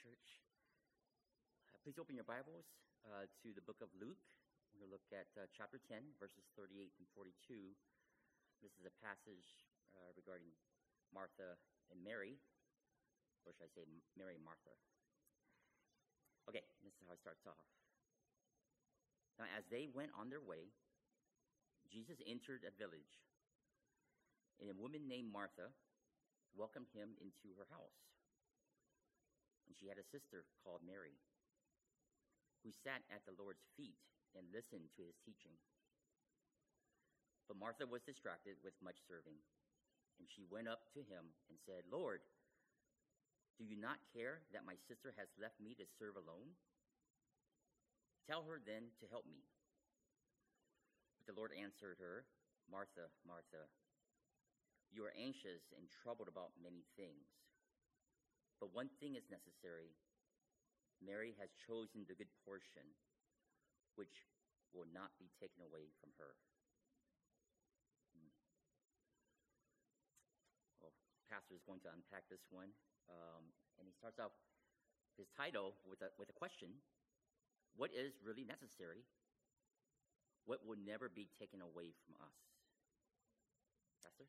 Church. Please open your Bibles to the book of Luke. We're going to look at chapter 10, verses 38 and 42. This is a passage regarding Martha and Mary, or should I say Mary and Martha. Okay, this is how it starts off. Now, as they went on their way, Jesus entered a village, and a woman named Martha welcomed him into her house. And she had a sister called Mary, who sat at the Lord's feet and listened to his teaching. But Martha was distracted with much serving, and she went up to him and said, "Lord, do you not care that my sister has left me to serve alone? Tell her then to help me." But the Lord answered her, "Martha, Martha, you are anxious and troubled about many things. But one thing is necessary. Mary has chosen the good portion, which will not be taken away from her." Well, Pastor is going to unpack this one. And he starts off his title with a question. What is really necessary? What will never be taken away from us? Pastor?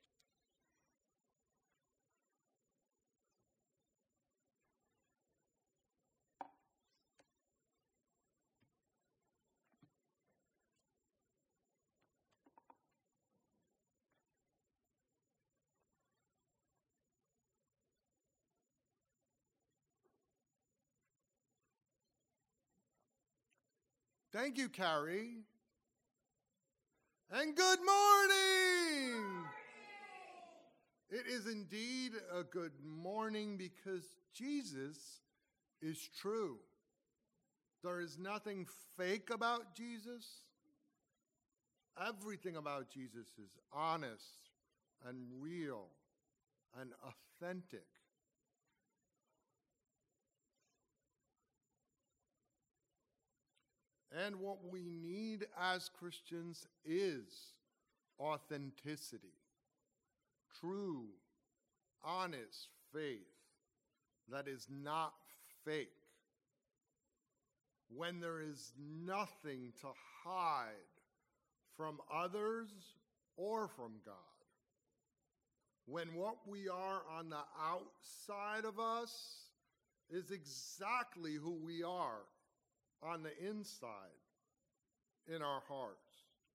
Thank you, Carrie. And good morning. It is indeed a good morning because Jesus is true. There is nothing fake about Jesus. Everything about Jesus is honest and real and authentic. And what we need as Christians is authenticity, true, honest faith that is not fake, when there is nothing to hide from others or from God, when what we are on the outside of us is exactly who we are on the inside in our hearts.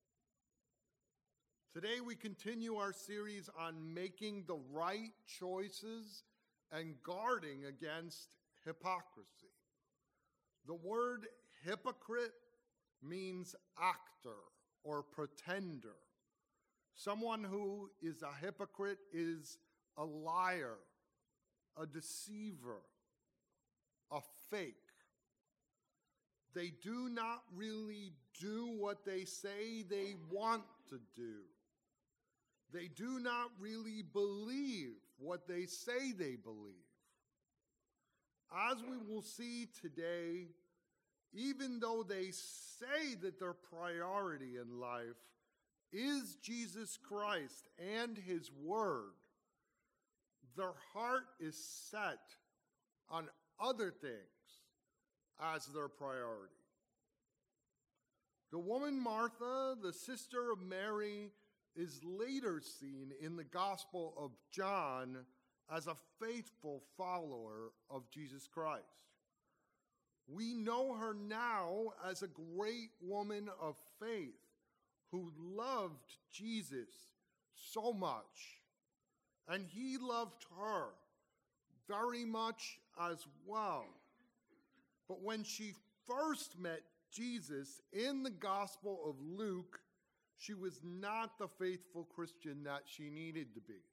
Today we continue our series on making the right choices and guarding against hypocrisy. The word hypocrite means actor or pretender. Someone who is a hypocrite is a liar, a deceiver, a fake. They do not really do what they say they want to do. They do not really believe what they say they believe. As we will see today, even though they say that their priority in life is Jesus Christ and his word, their heart is set on other things as their priority. The woman Martha, the sister of Mary, is later seen in the Gospel of John as a faithful follower of Jesus Christ. We know her now as a great woman of faith who loved Jesus so much, and he loved her very much as well. But when she first met Jesus in the Gospel of Luke, she was not the faithful Christian that she needed to be.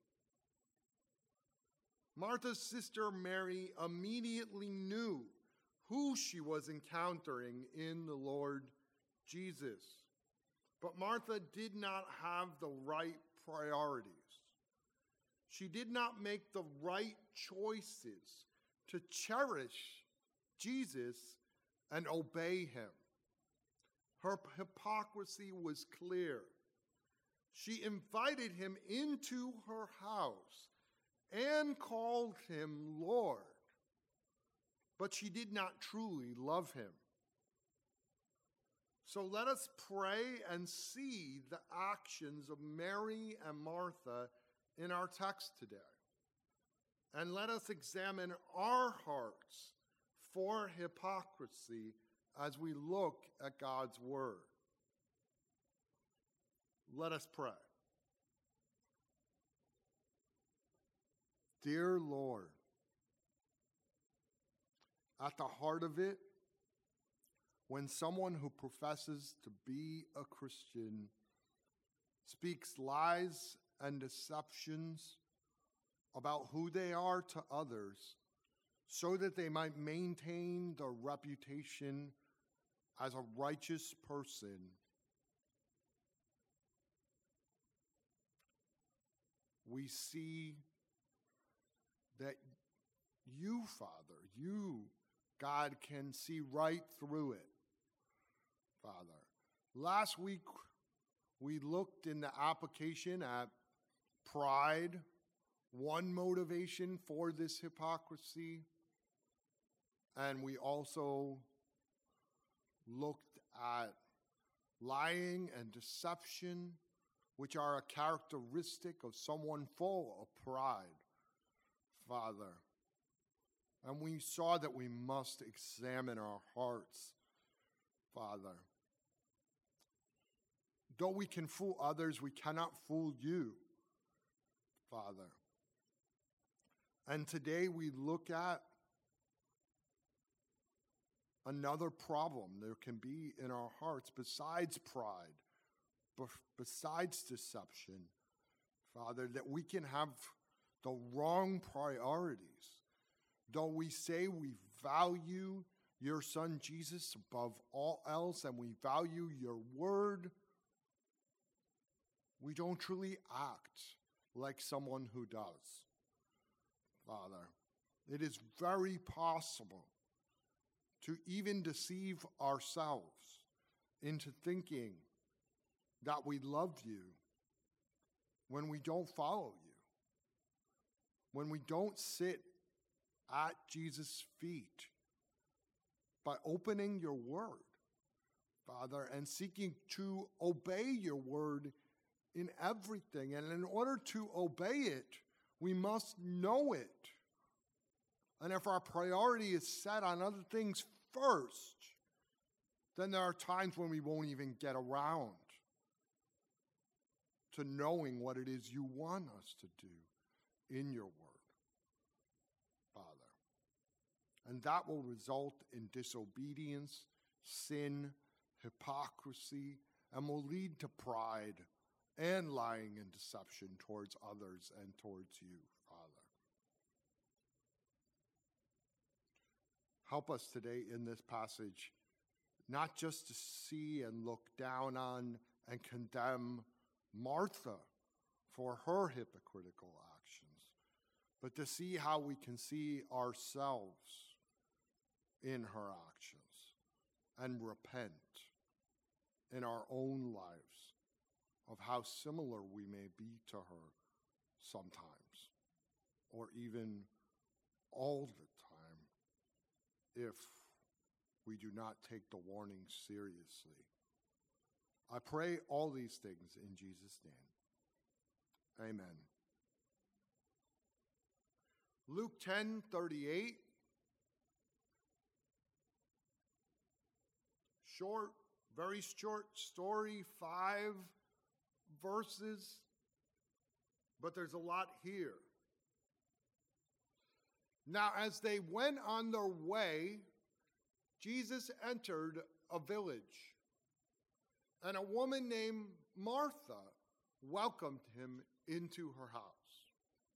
Martha's sister Mary immediately knew who she was encountering in the Lord Jesus. But Martha did not have the right priorities. She did not make the right choices to cherish Jesus and obey him. Her hypocrisy was clear. She invited him into her house and called him Lord. but she did not truly love him. So let us pray and see the actions of Mary and Martha in our text today. And let us examine our hearts for hypocrisy as we look at God's word. Let us pray. Dear Lord, at the heart of it, when someone who professes to be a Christian speaks lies and deceptions about who they are to others so that they might maintain their reputation as a righteous person, we see that you, Father, you, God, can see right through it, Father. Last week, we looked in the application at pride, one motivation for this hypocrisy, and we also looked at lying and deception, which are a characteristic of someone full of pride, Father. And we saw that we must examine our hearts, Father. Though we can fool others, we cannot fool you, Father. And today we look at another problem there can be in our hearts besides pride, besides deception, Father, that we can have the wrong priorities. Though we say we value your Son Jesus above all else and we value your word, we don't truly act like someone who does, Father. It is very possible to even deceive ourselves into thinking that we love you when we don't follow you, when we don't sit at Jesus' feet by opening your word, Father, and seeking to obey your word in everything. And in order to obey it, we must know it. And if our priority is set on other things first, then there are times when we won't even get around to knowing what it is you want us to do in your word, Father. And that will result in disobedience, sin, hypocrisy, and will lead to pride and lying and deception towards others and towards you, Father. Help us today in this passage, not just to see and look down on and condemn Martha for her hypocritical actions, but to see how we can see ourselves in her actions and repent in our own lives of how similar we may be to her sometimes, or even all the time, if we do not take the warning seriously. I pray all these things in Jesus' name. Amen. Luke 10:38. Short, very short story, 5 verses, but there's a lot here. Now, as they went on their way, Jesus entered a village, and a woman named Martha welcomed him into her house.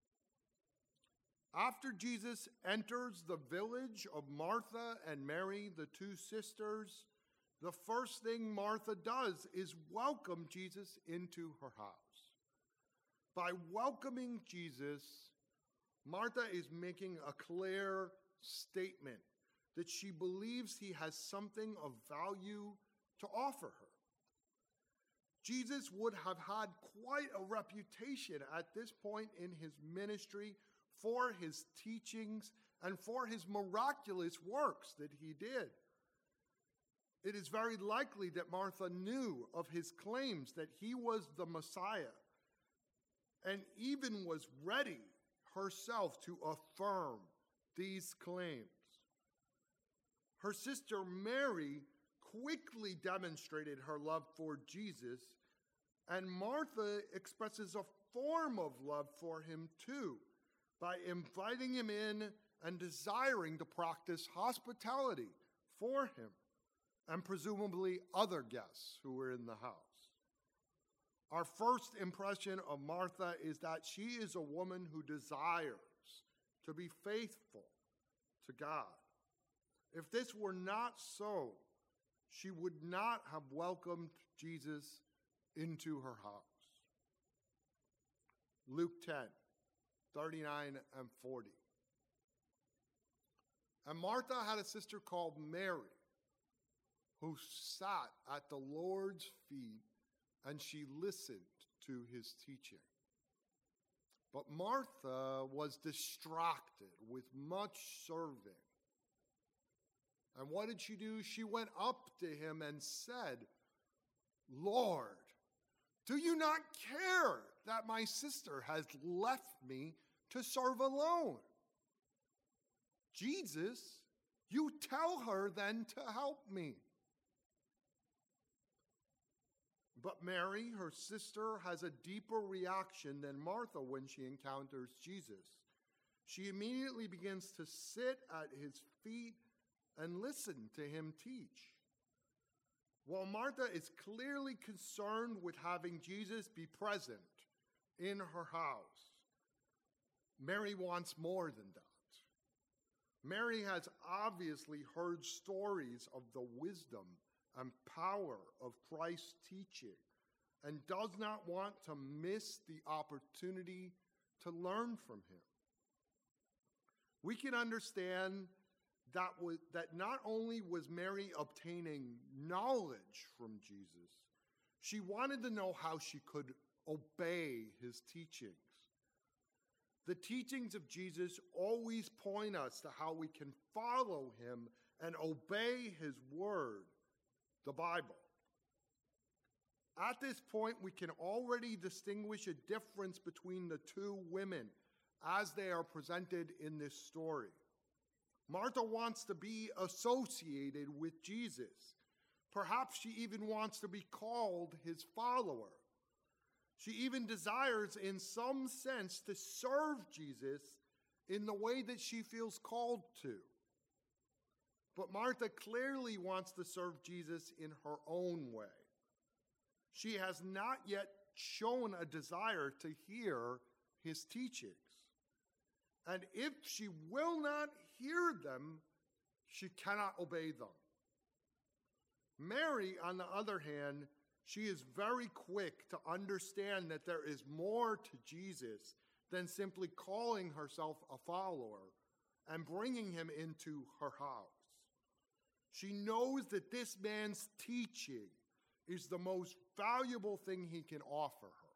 After Jesus enters the village of Martha and Mary, the two sisters, the first thing Martha does is welcome Jesus into her house. By welcoming Jesus, Martha is making a clear statement that she believes he has something of value to offer her. Jesus would have had quite a reputation at this point in his ministry for his teachings and for his miraculous works that he did. It is very likely that Martha knew of his claims that he was the Messiah and even was ready herself to affirm these claims. Her sister Mary quickly demonstrated her love for Jesus, and Martha expresses a form of love for him too by inviting him in and desiring to practice hospitality for him and presumably other guests who were in the house. Our first impression of Martha is that she is a woman who desires to be faithful to God. If this were not so, she would not have welcomed Jesus into her house. Luke 10, 39 and 40. And Martha had a sister called Mary, who sat at the Lord's feet, and she listened to his teaching. But Martha was distracted with much serving. And what did she do? She went up to him and said, "Lord, do you not care that my sister has left me to serve alone? Jesus, you tell her then to help me." But Mary, her sister, has a deeper reaction than Martha when she encounters Jesus. She immediately begins to sit at his feet and listen to him teach. While Martha is clearly concerned with having Jesus be present in her house, Mary wants more than that. Mary has obviously heard stories of the wisdom and power of Christ's teaching and does not want to miss the opportunity to learn from him. We can understand that not only was Mary obtaining knowledge from Jesus, she wanted to know how she could obey his teachings. The teachings of Jesus always point us to how we can follow him and obey his word, the Bible. At this point, we can already distinguish a difference between the two women as they are presented in this story. Martha wants to be associated with Jesus. Perhaps she even wants to be called his follower. She even desires, in some sense, to serve Jesus in the way that she feels called to. But Martha clearly wants to serve Jesus in her own way. She has not yet shown a desire to hear his teachings. And if she will not hear them, she cannot obey them. Mary, on the other hand, she is very quick to understand that there is more to Jesus than simply calling herself a follower and bringing him into her house. She knows that this man's teaching is the most valuable thing he can offer her.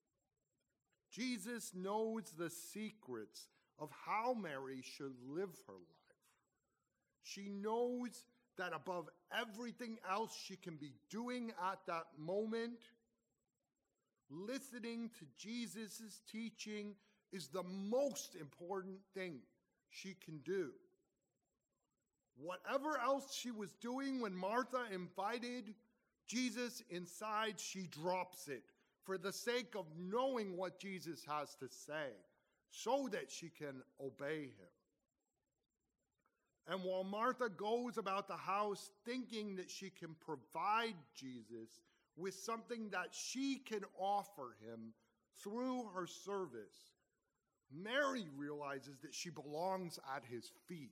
Jesus knows the secrets of how Mary should live her life. She knows that above everything else she can be doing at that moment, listening to Jesus' teaching is the most important thing she can do. Whatever else she was doing when Martha invited Jesus inside, she drops it for the sake of knowing what Jesus has to say so that she can obey him. And while Martha goes about the house thinking that she can provide Jesus with something that she can offer him through her service, Mary realizes that she belongs at his feet.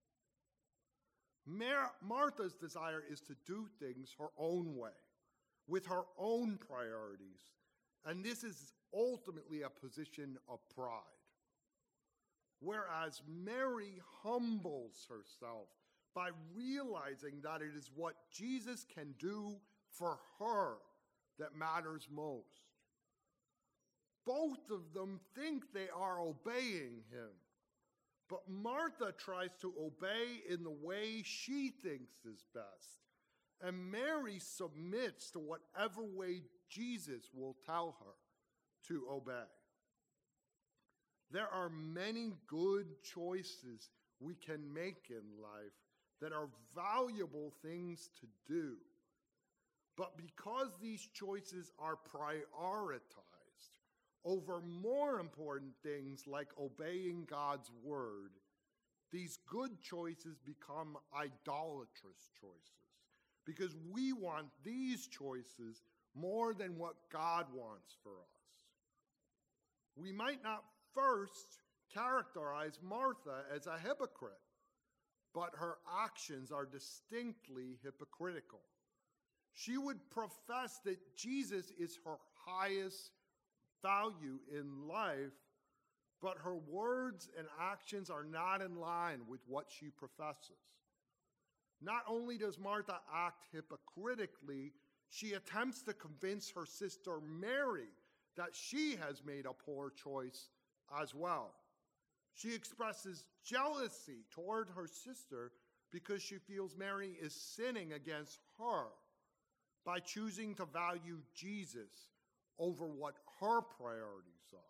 Martha's desire is to do things her own way, with her own priorities, and this is ultimately a position of pride. Whereas Mary humbles herself by realizing that it is what Jesus can do for her that matters most. Both of them think they are obeying him, But Martha tries to obey in the way she thinks is best. And Mary submits to whatever way Jesus will tell her to obey. There are many good choices we can make in life that are valuable things to do. But because these choices are prioritized over more important things like obeying God's word, these good choices become idolatrous choices because we want these choices more than what God wants for us. We might not first characterize Martha as a hypocrite, but her actions are distinctly hypocritical. She would profess that Jesus is her highest value in life, but her words and actions are not in line with what she professes. Not only does Martha act hypocritically, she attempts to convince her sister Mary that she has made a poor choice as well. She expresses jealousy toward her sister because she feels Mary is sinning against her by choosing to value Jesus over what her priorities are.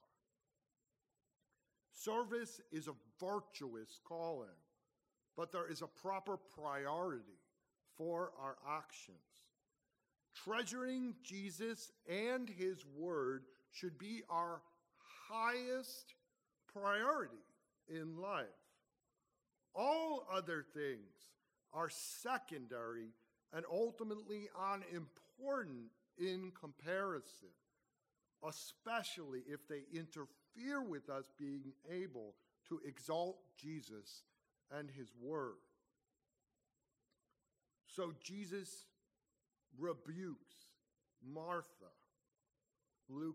Service is a virtuous calling, but there is a proper priority for our actions. Treasuring Jesus and his word should be our highest priority in life. All other things are secondary and ultimately unimportant in comparison, especially if they interfere with us being able to exalt Jesus and his word. So Jesus rebukes Martha. Luke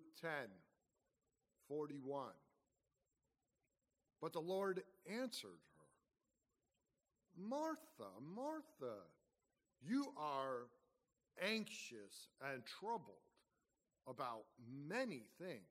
10:41. But the Lord answered her, Martha, Martha, you are anxious and troubled about many things.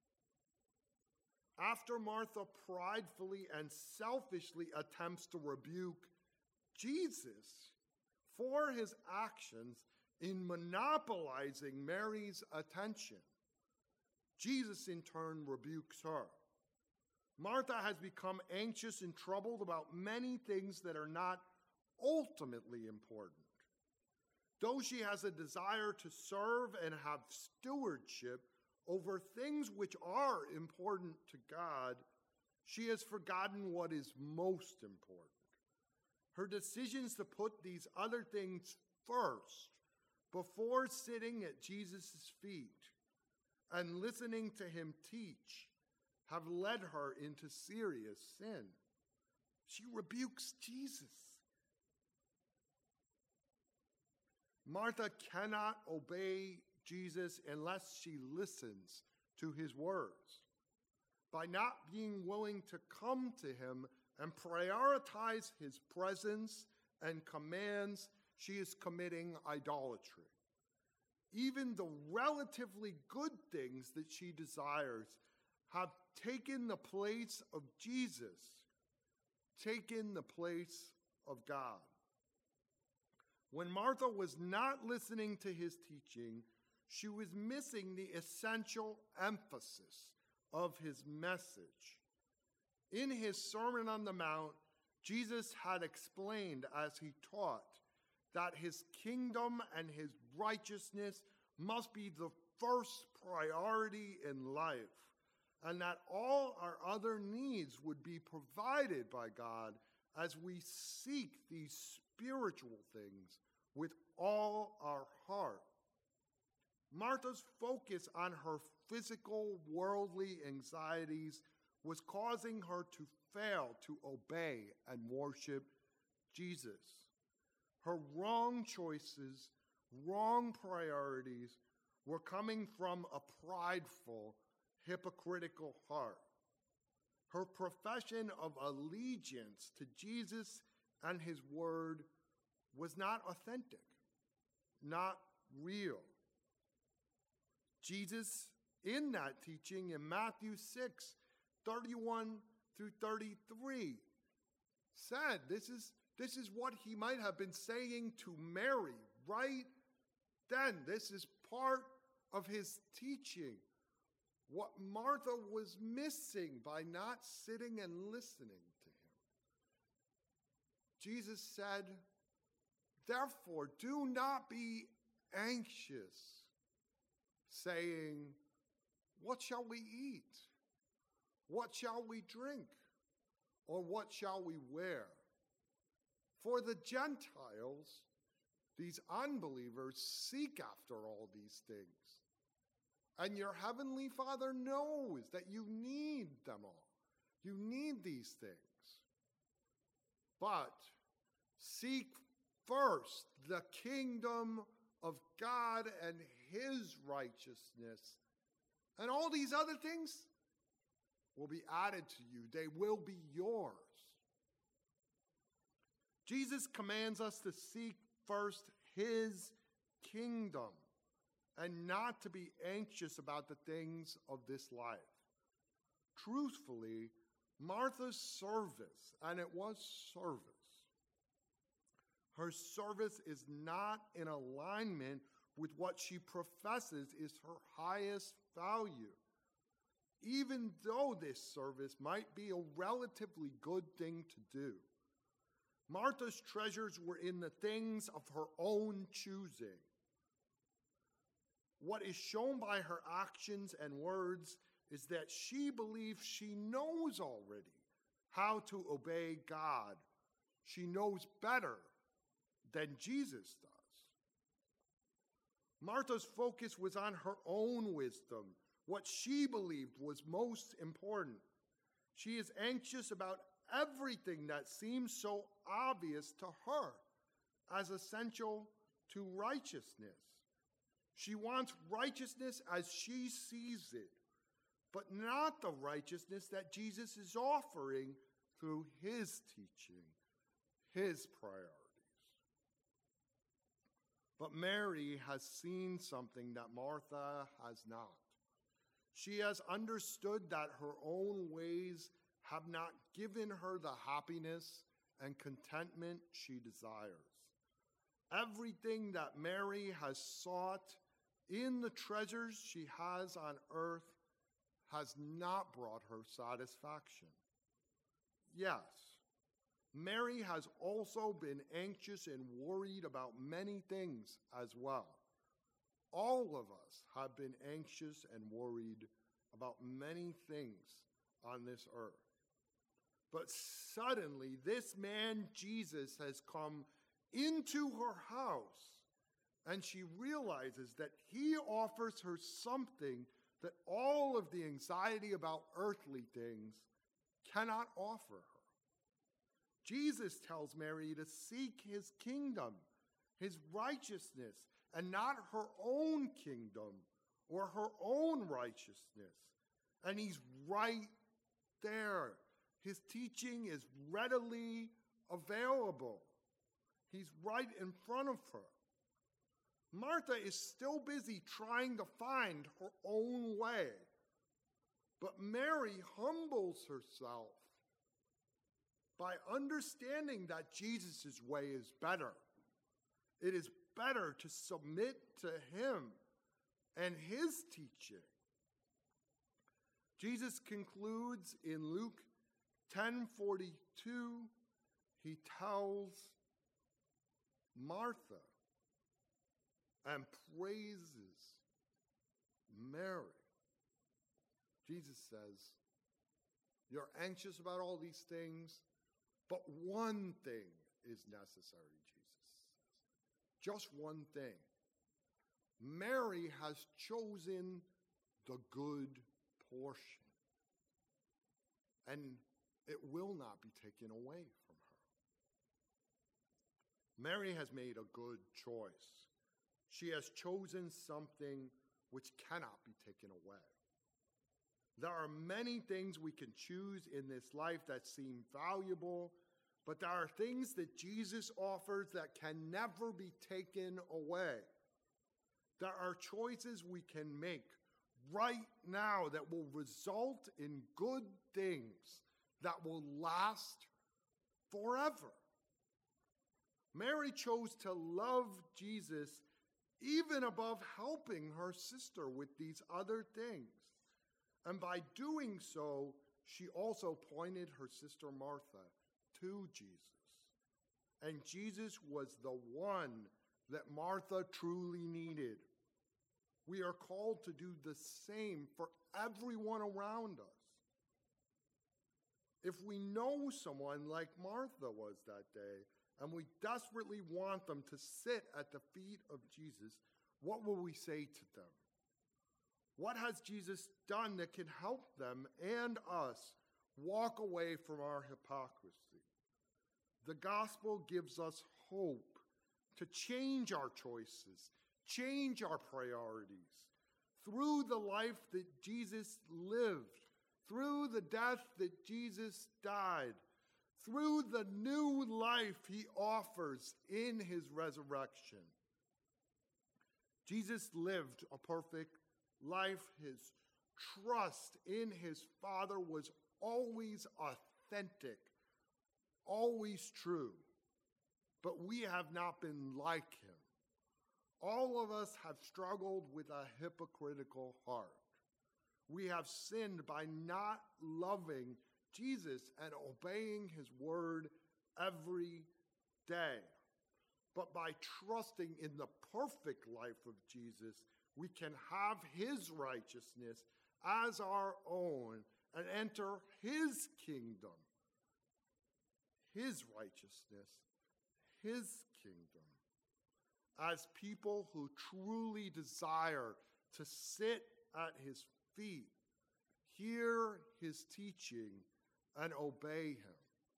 After Martha pridefully and selfishly attempts to rebuke Jesus for his actions in monopolizing Mary's attention, Jesus in turn rebukes her. Martha has become anxious and troubled about many things that are not ultimately important. Though she has a desire to serve and have stewardship over things which are important to God, she has forgotten what is most important. Her decisions to put these other things first before sitting at Jesus' feet and listening to him teach have led her into serious sin. She rebukes Jesus. Martha cannot obey Jesus unless she listens to his words. By not being willing to come to him and prioritize his presence and commands, she is committing idolatry. Even the relatively good things that she desires have taken the place of Jesus, taken the place of God. When Martha was not listening to his teaching, she was missing the essential emphasis of his message. In his Sermon on the Mount, Jesus had explained as he taught that his kingdom and his righteousness must be the first priority in life, and that all our other needs would be provided by God as we seek these spiritual things with all our heart. Martha's focus on her physical, worldly anxieties was causing her to fail to obey and worship Jesus. Her wrong choices, wrong priorities were coming from a prideful, hypocritical heart. Her profession of allegiance to Jesus and his word was not authentic, not real. Jesus, in that teaching in Matthew 6:31 through 33 said. This is what he might have been saying to Mary right then. This is part of his teaching. What Martha was missing by not sitting and listening to him. Jesus said, therefore, do not be anxious, saying, what shall we eat? What shall we drink? Or what shall we wear? For the Gentiles, these unbelievers, seek after all these things. And your heavenly Father knows that you need them all. You need these things. But seek first the kingdom of God and his righteousness, and all these other things will be added to you. They will be yours. Jesus commands us to seek first his kingdom and not to be anxious about the things of this life. Truthfully, Martha's service, and it was service, her service is not in alignment with what she professes is her highest value, even though this service might be a relatively good thing to do. Martha's treasures were in the things of her own choosing. What is shown by her actions and words is that she believes she knows already how to obey God. She knows better than Jesus does. Martha's focus was on her own wisdom, what she believed was most important. She is anxious about everything that seems so obvious to her as essential to righteousness. She wants righteousness as she sees it, but not the righteousness that Jesus is offering through his teaching, his priorities. But Mary has seen something that Martha has not. She has understood that her own ways have not given her the happiness and contentment she desires. Everything that Mary has sought in the treasures she has on earth has not brought her satisfaction. Yes, Mary has also been anxious and worried about many things as well. All of us have been anxious and worried about many things on this earth. But suddenly, this man, Jesus, has come into her house, and she realizes that he offers her something that all of the anxiety about earthly things cannot offer her. Jesus tells Mary to seek his kingdom, his righteousness, and not her own kingdom or her own righteousness. And he's right there. His teaching is readily available. He's right in front of her. Martha is still busy trying to find her own way. But Mary humbles herself by understanding that Jesus' way is better. It is better to submit to him and his teaching. Jesus concludes in Luke 10:42, he tells Martha and praises Mary. Jesus says, you're anxious about all these things, but one thing is necessary, Jesus says. Just one thing. Mary has chosen the good portion, and it will not be taken away from her. Mary has made a good choice. She has chosen something which cannot be taken away. There are many things we can choose in this life that seem valuable, but there are things that Jesus offers that can never be taken away. There are choices we can make right now that will result in good things that will last forever. Mary chose to love Jesus even above helping her sister with these other things. And by doing so, she also pointed her sister Martha to Jesus. And Jesus was the one that Martha truly needed. We are called to do the same for everyone around us. If we know someone like Martha was that day, and we desperately want them to sit at the feet of Jesus, what will we say to them? What has Jesus done that can help them and us walk away from our hypocrisy? The gospel gives us hope to change our choices, change our priorities. Through the life that Jesus lived, through the death that Jesus died, through the new life he offers in his resurrection. Jesus lived a perfect life. His trust in his Father was always authentic, always true. But we have not been like him. All of us have struggled with a hypocritical heart. We have sinned by not loving Jesus and obeying his word every day. But by trusting in the perfect life of Jesus, we can have his righteousness as our own and enter his kingdom. His righteousness, his kingdom. As people who truly desire to sit at his feet, hear his teaching, and obey him.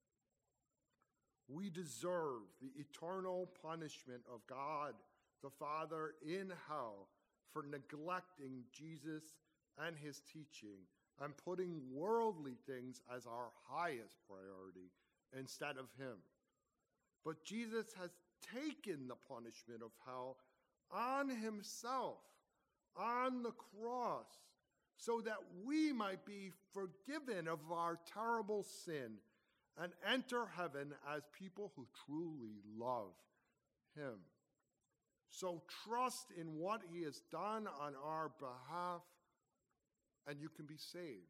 We deserve the eternal punishment of God the Father in hell for neglecting Jesus and his teaching and putting worldly things as our highest priority instead of him. But Jesus has taken the punishment of hell on himself, on the cross, so that we might be forgiven of our terrible sin and enter heaven as people who truly love him. So trust in what he has done on our behalf, and you can be saved.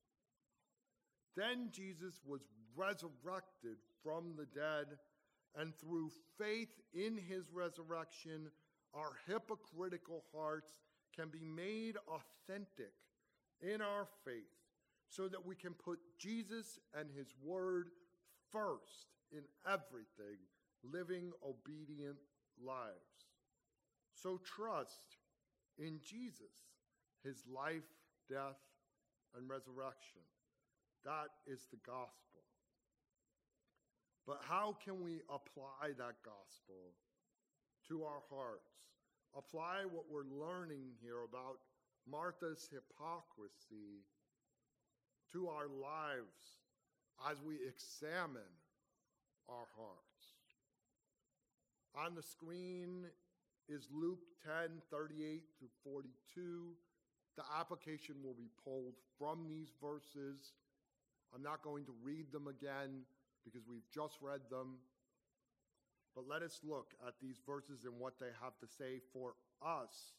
Then Jesus was resurrected from the dead, and through faith in his resurrection, our hypocritical hearts can be made authentic in our faith, so that we can put Jesus and his word first in everything, living obedient lives. So trust in Jesus, his life, death, and resurrection. That is the gospel. But how can we apply that gospel to our hearts? Apply what we're learning here about Martha's hypocrisy to our lives as we examine our hearts. On the screen is Luke 10:38 through 42. The application will be pulled from these verses. I'm not going to read them again because we've just read them. But let us look at these verses and what they have to say for us.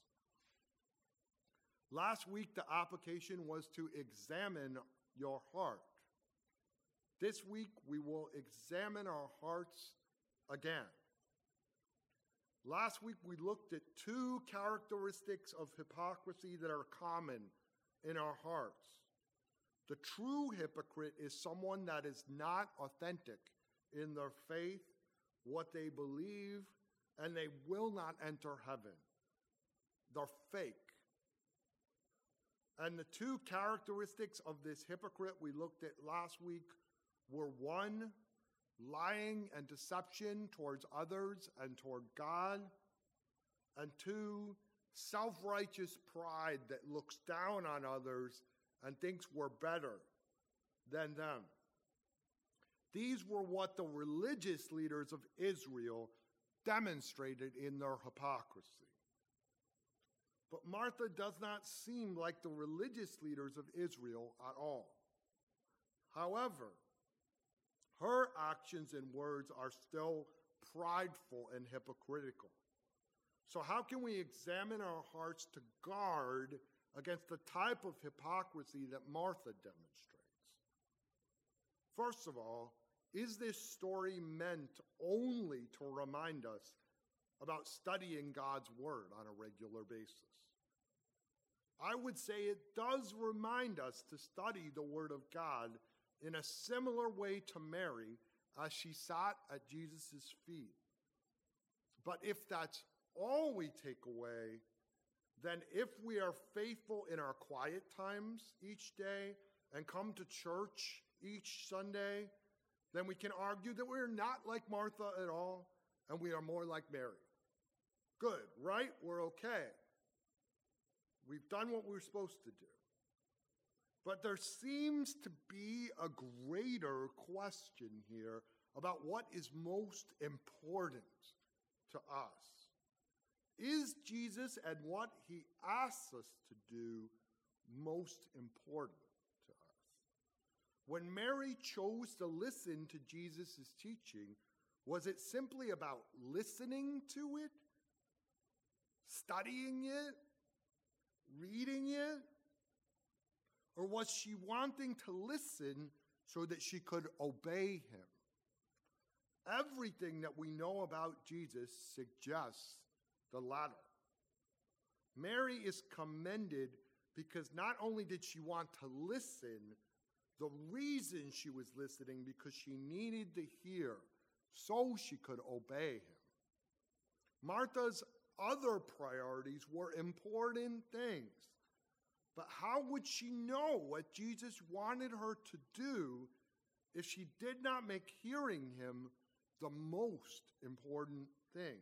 Last week, the application was to examine your heart. This week, we will examine our hearts again. Last week, we looked at two characteristics of hypocrisy that are common in our hearts. The true hypocrite is someone that is not authentic in their faith, what they believe, and they will not enter heaven. They're fake. And the two characteristics of this hypocrite we looked at last week were, one, lying and deception towards others and toward God, and two, self-righteous pride that looks down on others and thinks we're better than them. These were what the religious leaders of Israel demonstrated in their hypocrisy. But Martha does not seem like the religious leaders of Israel at all. However, Her actions and words are still prideful and hypocritical. So how can we examine our hearts to guard against the type of hypocrisy that Martha demonstrates? First of all, is this story meant only to remind us about studying God's word on a regular basis? I would say it does remind us to study the word of God in a similar way to Mary as she sat at Jesus' feet. But if that's all we take away, then if we are faithful in our quiet times each day and come to church each Sunday, then we can argue that we're not like Martha at all, and we are more like Mary. Good, right? We're okay. We've done what we're supposed to do. But there seems to be a greater question here about what is most important to us. Is Jesus and what he asks us to do most important to us? When Mary chose to listen to Jesus' teaching, was it simply about listening to it, studying it, reading it? Or was she wanting to listen so that she could obey him? Everything that we know about Jesus suggests the latter. Mary is commended because not only did she want to listen, the reason she was listening because she needed to hear so she could obey him. Martha's other priorities were important things. But how would she know what Jesus wanted her to do if she did not make hearing him the most important thing?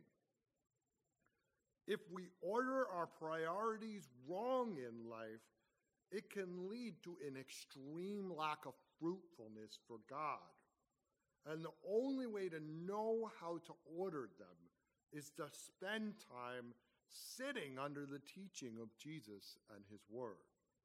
If we order our priorities wrong in life, it can lead to an extreme lack of fruitfulness for God. And the only way to know how to order them is to spend time sitting under the teaching of Jesus and his word.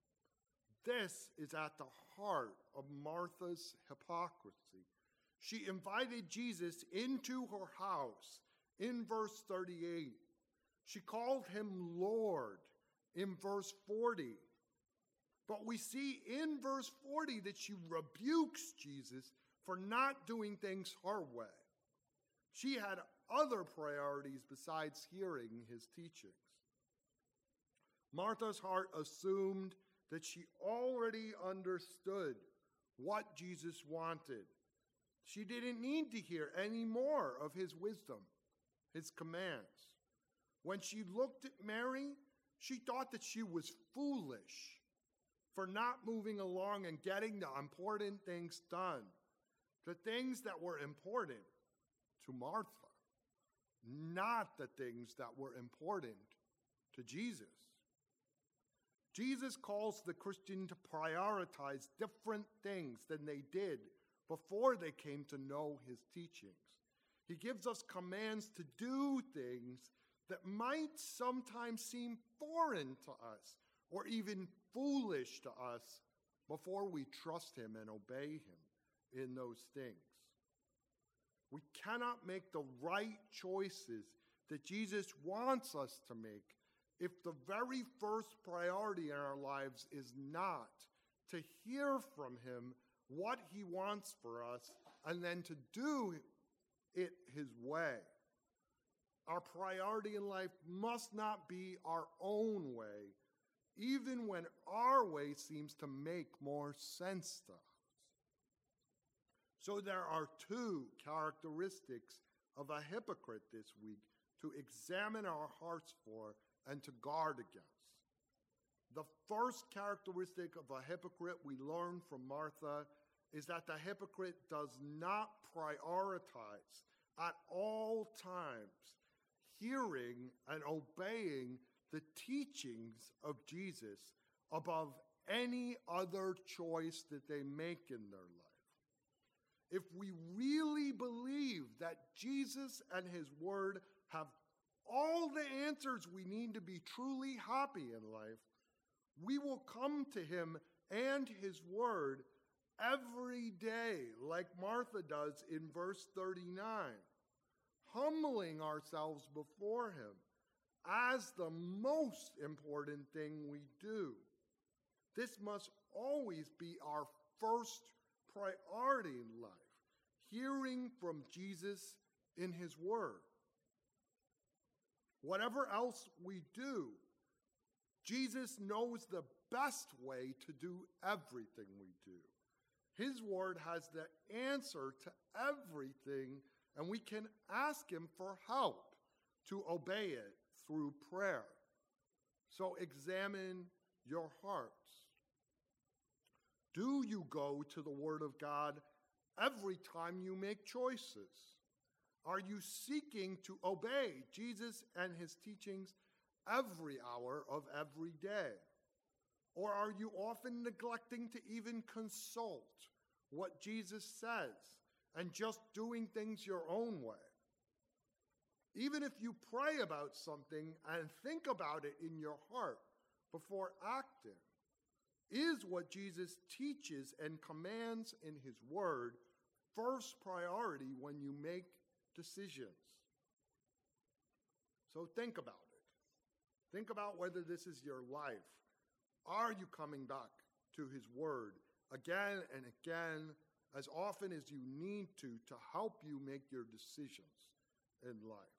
This is at the heart of Martha's hypocrisy. She invited Jesus into her house in verse 38. She called him Lord in verse 40. But we see in verse 40 that she rebukes Jesus for not doing things her way. She had other priorities besides hearing his teachings. Martha's heart assumed that she already understood what Jesus wanted. She didn't need to hear any more of his wisdom, his commands. When she looked at Mary, she thought that she was foolish for not moving along and getting the important things done, the things that were important to Martha, not the things that were important to Jesus. Jesus calls the Christian to prioritize different things than they did before they came to know his teachings. He gives us commands to do things that might sometimes seem foreign to us or even foolish to us before we trust him and obey him in those things. We cannot make the right choices that Jesus wants us to make if the very first priority in our lives is not to hear from him what he wants for us and then to do it his way. Our priority in life must not be our own way, even when our way seems to make more sense to us. So there are two characteristics of a hypocrite this week to examine our hearts for and to guard against. The first characteristic of a hypocrite we learn from Martha is that the hypocrite does not prioritize at all times hearing and obeying the teachings of Jesus above any other choice that they make in their life. If we really believe that Jesus and his word have all the answers we need to be truly happy in life, we will come to him and his word every day, like Martha does in verse 39, humbling ourselves before him as the most important thing we do. This must always be our first priority in life, hearing from Jesus in his word. Whatever else we do, Jesus knows the best way to do everything we do. His word has the answer to everything, and we can ask him for help to obey it through prayer. So examine your hearts. Do you go to the word of God every time you make choices? Are you seeking to obey Jesus and his teachings every hour of every day? Or are you often neglecting to even consult what Jesus says and just doing things your own way? Even if you pray about something and think about it in your heart before acting, is what Jesus teaches and commands in his word first priority when you make decisions? So think about it. Think about whether this is your life. Are you coming back to his word again and again, as often as you need to help you make your decisions in life?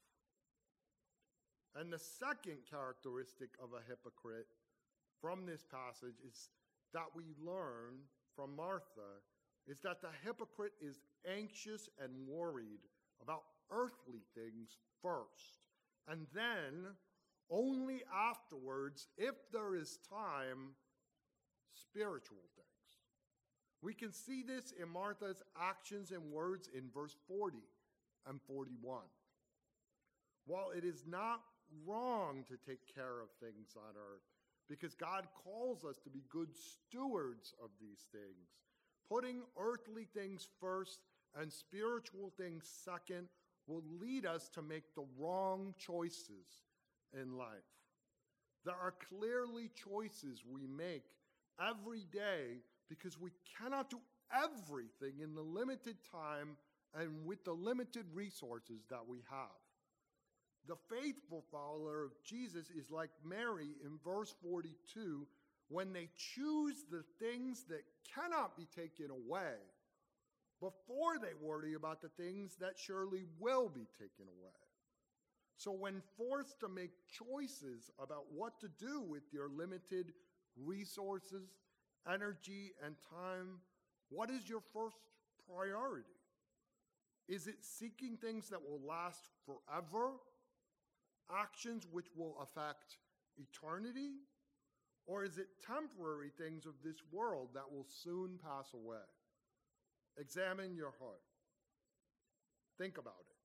And the second characteristic of a hypocrite from this passage is that we learn from Martha is that the hypocrite is anxious and worried about earthly things first, and then only afterwards, if there is time, spiritual things. We can see this in Martha's actions and words in verse 40 and 41. While it is not wrong to take care of things on earth, because God calls us to be good stewards of these things, putting earthly things first and spiritual things second will lead us to make the wrong choices in life. There are clearly choices we make every day because we cannot do everything in the limited time and with the limited resources that we have. The faithful follower of Jesus is like Mary in verse 42 when they choose the things that cannot be taken away before they worry about the things that surely will be taken away. So when forced to make choices about what to do with your limited resources, energy, and time, what is your first priority? Is it seeking things that will last forever? Actions which will affect eternity? Or is it temporary things of this world that will soon pass away? Examine your heart. Think about it.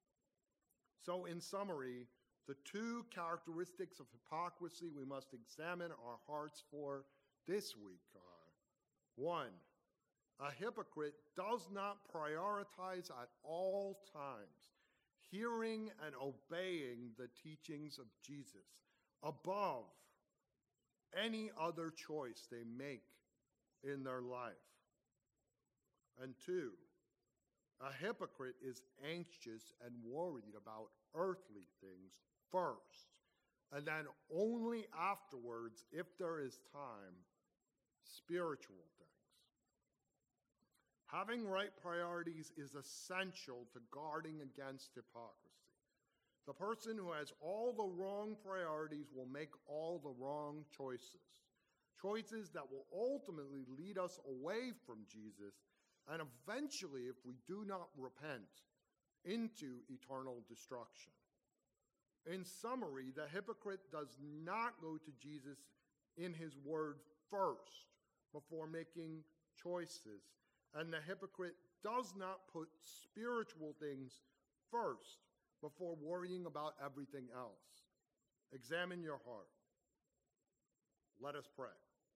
So in summary, the two characteristics of hypocrisy we must examine our hearts for this week are: one, a hypocrite does not prioritize at all times hearing and obeying the teachings of Jesus above any other choice they make in their life. And two, a hypocrite is anxious and worried about earthly things first, and then only afterwards, if there is time, spiritual things. Having right priorities is essential to guarding against hypocrisy. The person who has all the wrong priorities will make all the wrong choices, choices that will ultimately lead us away from Jesus and eventually, if we do not repent, into eternal destruction. In summary, the hypocrite does not go to Jesus in his word first before making choices, and the hypocrite does not put spiritual things first before worrying about everything else. Examine your heart. Let us pray.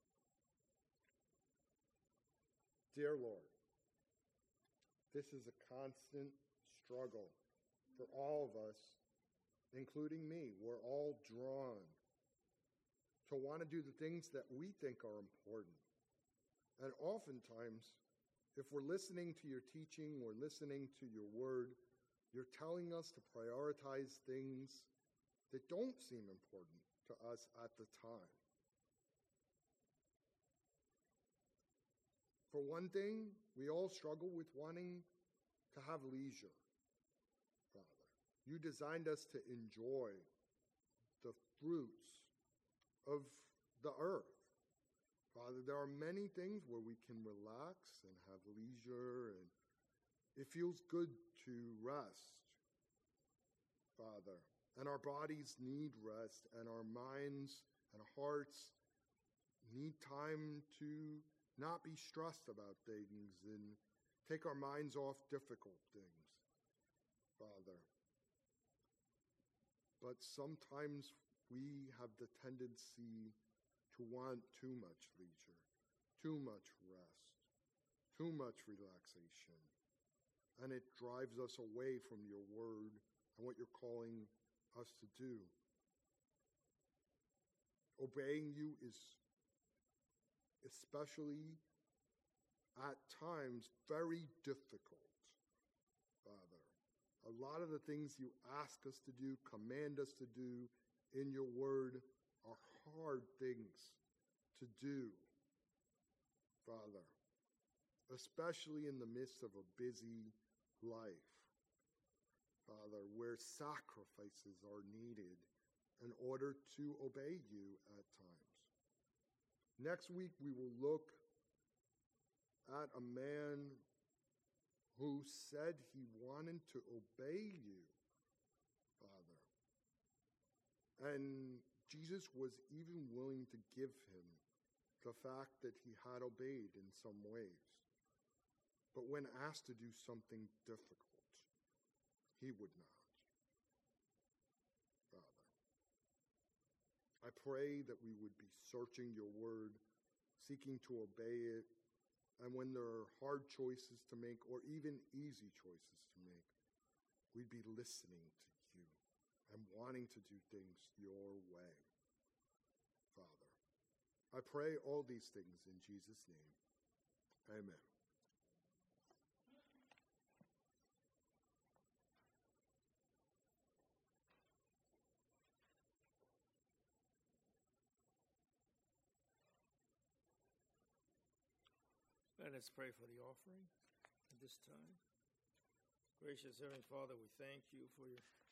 Dear Lord, this is a constant struggle for all of us, including me. We're all drawn to want to do the things that we think are important. And oftentimes, if we're listening to your teaching, we're listening to your word, you're telling us to prioritize things that don't seem important to us at the time. For one thing, we all struggle with wanting to have leisure, Father. You designed us to enjoy the fruits of the earth. Father, there are many things where we can relax and have leisure, and it feels good to rest, Father. And our bodies need rest, and our minds and hearts need time to not be stressed about things and take our minds off difficult things, Father. But sometimes we have the tendency to want too much leisure, too much rest, too much relaxation. And it drives us away from your word and what you're calling us to do. Obeying you is especially at times very difficult, Father. A lot of the things you ask us to do, command us to do in your word are hard things to do, Father, especially in the midst of a busy life, Father, where sacrifices are needed in order to obey you at times. Next week, we will look at a man who said he wanted to obey you, Father. And Jesus was even willing to give him the fact that he had obeyed in some ways. But when asked to do something difficult, he would not. Father, I pray that we would be searching your word, seeking to obey it, and when there are hard choices to make or even easy choices to make, we'd be listening to you and wanting to do things your way, Father. I pray all these things in Jesus' name. Amen. Let us pray for the offering at this time. Gracious Heavenly Father, we thank you for your